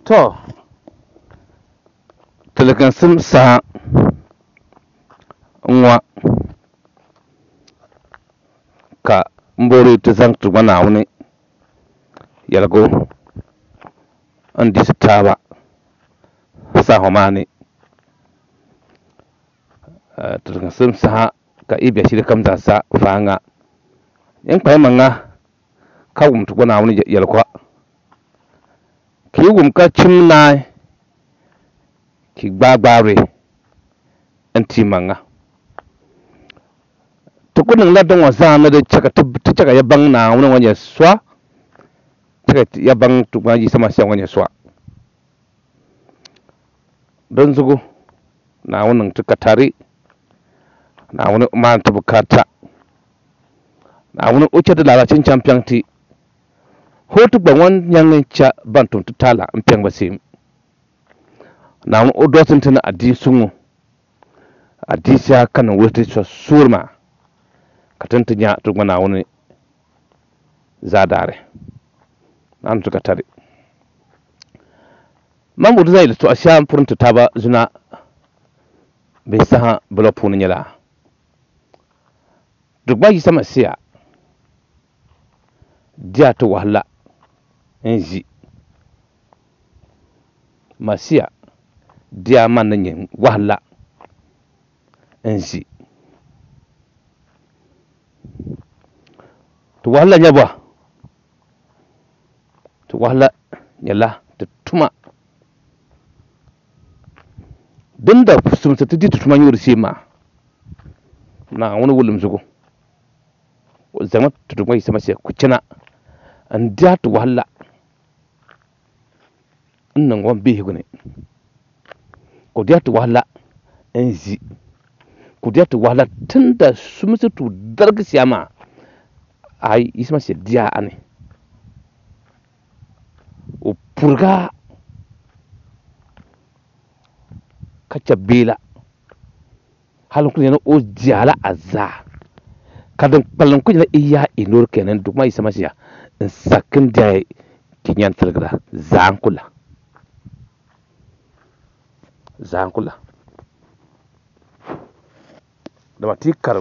to telekan sim sa nwa ka mbori ta zang tu mana wani yalgo an di taba sa homani telekan sim sa ka ibe shi da kamza sa fanga yan kai manga ka gum tu mana wani yalko ki gum ka chimna ki gbagbare anti manga to kunin ladan wasa na da caka caka ya bang na wani wani swa caka ya bang tu ma ji sama sai wani swa don zugo na wannan tuka tare na wani ma ta bukata na wani uce da lalacin champion ti hotu ban wan yang cha bantun tutala ampiang basim na wani odotin tana adi sungu adi sha kana wuti so surma katanta nya to mana wani zadare nan tuka tare mamu da zai to asha furunta ta ba zuna bai sa blopu ne yala duk ba yi sama siya dia to wahala enji masia dia man nyen wahala enji to wahala nyaba to wahala nyala to tuma dinda sumta tidi to tuma yuri sima na wani wulum zugo zama to duk mai sama sai kucina an dia to wahala nan wan bi higune ko dia to wahala enji ko dia to wahala tunda sumta to darga siyama ai isma sai dia ane o purga kacha bela halin kun yana o jala azza kadan ballan kun yana iya inor kenan duk mai sama siya in sakin da kinyan talgada zankula da mati karam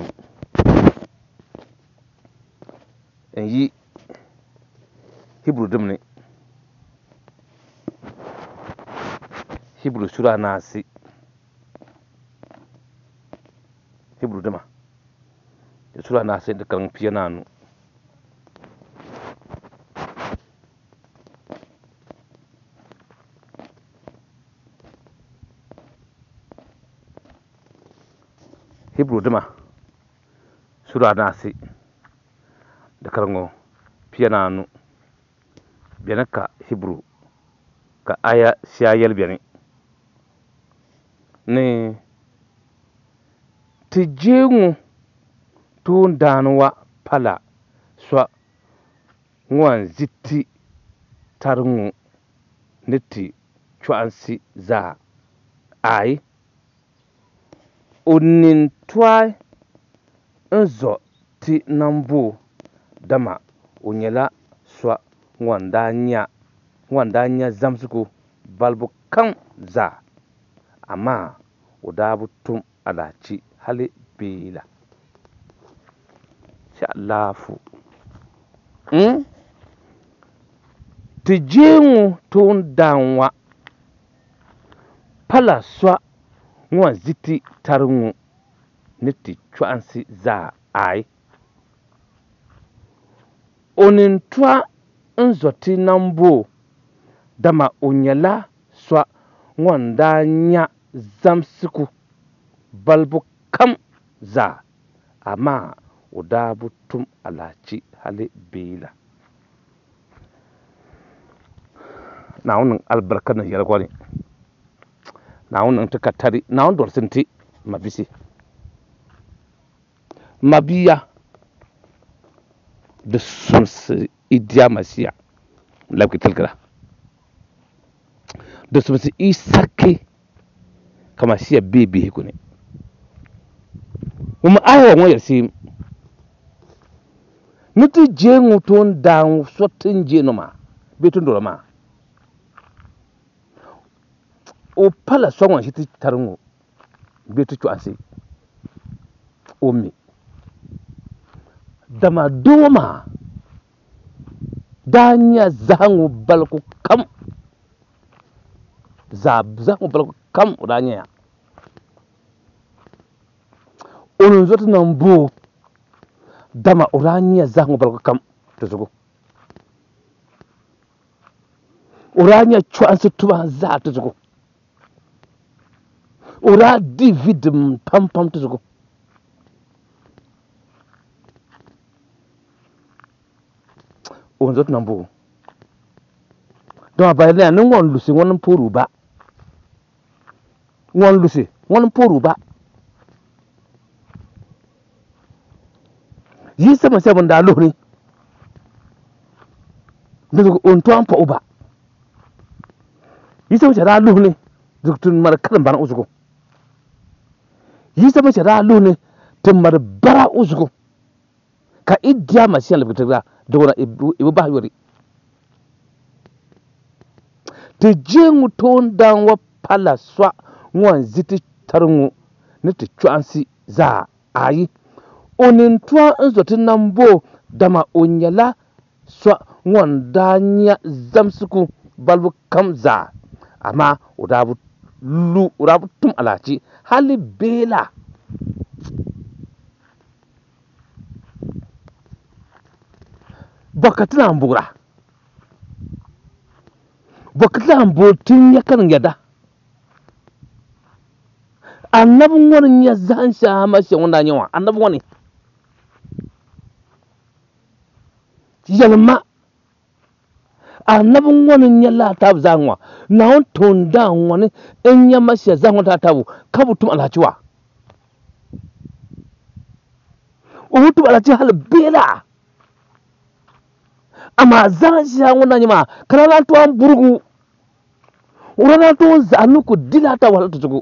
in yi hebrew dimne hebrew sura nasi hebrew dima sura nasi da kan piyananu hebrew dima sura nasi da karango piyananu biyanaka hebrew ka aya shayal biyani ne tijengu tun danuwa pala swa ngwan ziti tarngu niti chwansi za ai unin twai nzo ti nambu dama unyela swa ngwanda nya zamsuku balbu kan za amma udabu tum alaci hali bila sha Allahu tijengu tun danwa pala swa ngwan ziti tarngu niti chwansi za ai onin twa nzoti nambo dama unyala swa ngwanda nya zamsiku balbu kam za amma udabu tum alaci hali bila na wannan albarka na yar gwani na wannan ta katari na wannan dorsinti mabisi mabiya da sumsi idiya masiya labki tilgira da sumsi isake kama siya bebe hikune kuma ayawa mo yarsi nuti jengu ton dan sotin jenuma betun dorama o pala songon shi ti tarngu betu chuansi omi dama doma danya zangu balku kam zangu balku kam danya onun zotu nan bo dama uranya zangu balku kam tuzugo uranya chuansi tuwa za tuzugo ura dividim pam pam tuzugo on zot nambu donc ba le nan ngon lusi ngon poru ba ngon lusi ngon poru ba yi sama sai banda lohni dugo on to an pa uba yi sama sai lohni duktun mar kalan bana uzugo yi sama sai lohni tun mar bara uzugo ka idya masiyan libitaga dogona ibu ba yori te jengu ton dan wa pala swa ngwan ziti tarngu ne te chuansi za ayi onin twa nzotin nambo dama onyala swa ngwan danya zamsuku balbu kamza ama udabu tum alaci hali bela bakatna mbura bakatna mbotin yakan yada annabun wani ya zansha mashi wanda yawa annabun wani yalma annabun wani ya lata zanwa na on tonda wani in ya mashi zanwa ta tabu kabutum alaciwa uhutum alaci hal bela ama zansha wanda yama kana to burgu urana to zanu ku dilata wala tuzugo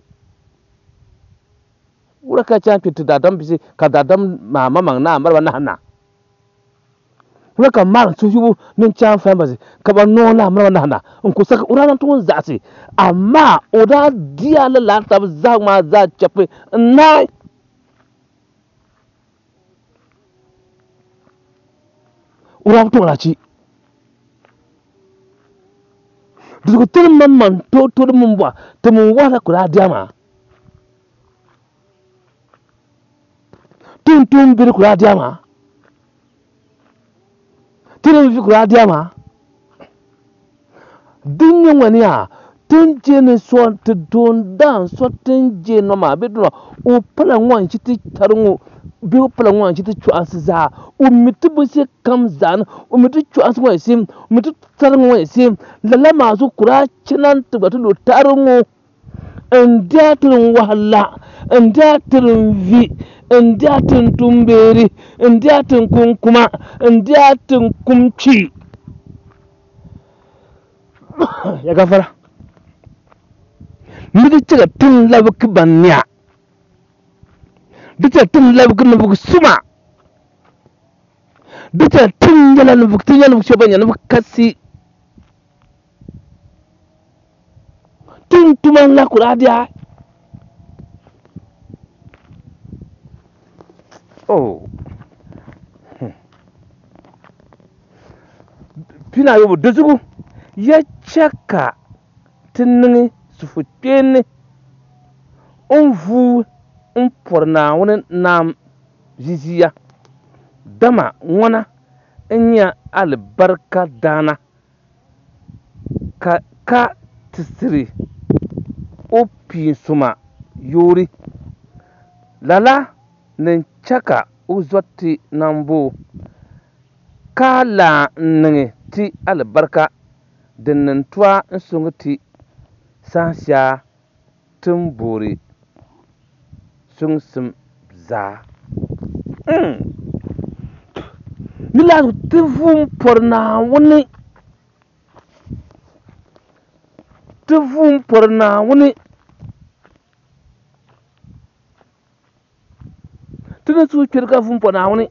uraka champi to dadam bisi ka dadam mama mangna marwa na hana uraka mar so yubu nin cham fambazi ka ba nona marwa na hana in ku saka urana to zasi amma oda dia la la tab za ma za chape na ura to la ci dugo tel mamman to mun ba to mun wala kula diama tun bir kula diama tun bi kula diama dinyo wani ya tun je ne so to don dan so tun je no ma be do o pala ngwan ci ti tarngu bi o pala ngwan ci ti chuansi za o mitu bu se kam zan o mitu chuansi wa sim mitu tarngu wa sim lalla masu kura cinan to batu lo tarngu ndatin wahala ndatin vi ndatin tumberi ndatin kunkuma ndatin kumci ya gafara midi ciga tun labki banniya dita tun labki nubu suma dita tun yala nubu tun yala nubu shobanya nubu kasi tun tuman la kuradiya oh pina yobo dozugu ya chaka tinni sufutene onvu porna wona nam ziziya dama wana enya albarka dana ka tisiri opi suma yori lala nen chaka uzwati nambo kala nenge ti albarka dinnan twa nsungti sansha tumburi sungsum za nila tivum porna woni tuna su kirka vum porna woni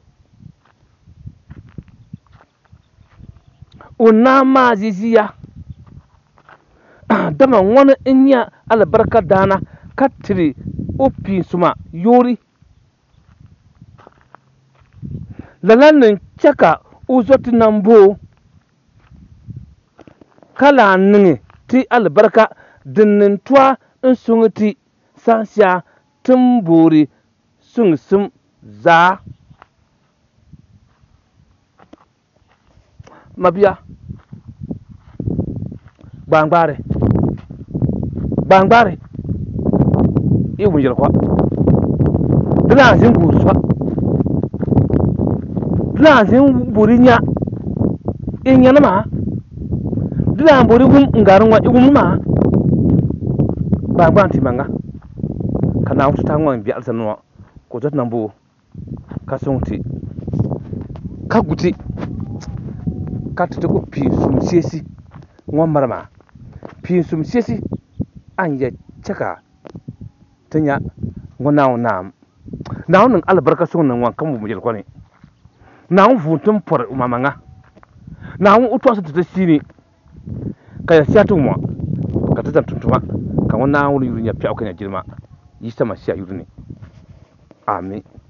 una maziziya dama wani in ya albarka dana ka tiri o pinsuma yori lalanin chaka uzoti nambo kala ningi ti albarka dinnin twa in sungti sansya tumburi sungsum za mabiya bangbare i wunjel kwa dila zin guru swa dila zin buri nya in yana ma dila buri gum ngarwa igum ma bangban timanga kana wutu tangwa bi alsanwa ko jot nambu ka sungti ka guti ka tutu ko pi sum sesi ngwa marama pi sum sesi anya chaka tanya ngona nam nawo nan albarka sun nan wan kamu mujel kwani nawo vuntum por umamanga nawo utwa su tutu sini kaya siatu mo ka tata tuntuma ka ngona wuri nya pya okanya jirma yisa ma sia yuri ni amin